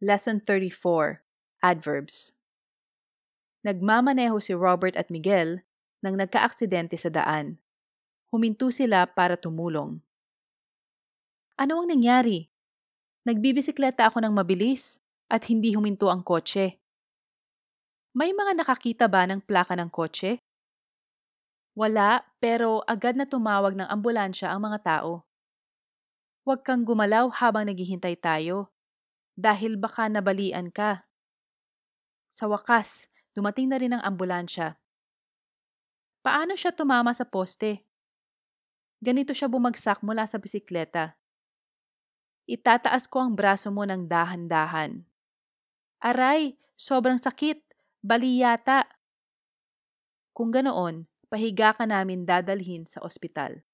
Lesson 34, Adverbs. Nagmamaneho si Robert at Miguel nang nagkaaksidente sa daan. Huminto sila para tumulong. Ano ang nangyari? Nagbibisikleta ako ng mabilis at hindi huminto ang kotse. May mga nakakita ba ng plaka ng kotse? Wala, pero agad na tumawag ng ambulansya ang mga tao. Huwag kang gumalaw habang naghihintay tayo, dahil baka nabalian ka. Sa wakas, dumating na rin ang ambulansya. Paano siya tumama sa poste? Ganito siya bumagsak mula sa bisikleta. Itataas ko ang braso mo ng dahan-dahan. Aray, sobrang sakit. Bali yata. Kung ganoon, pahiga ka namin dadalhin sa ospital.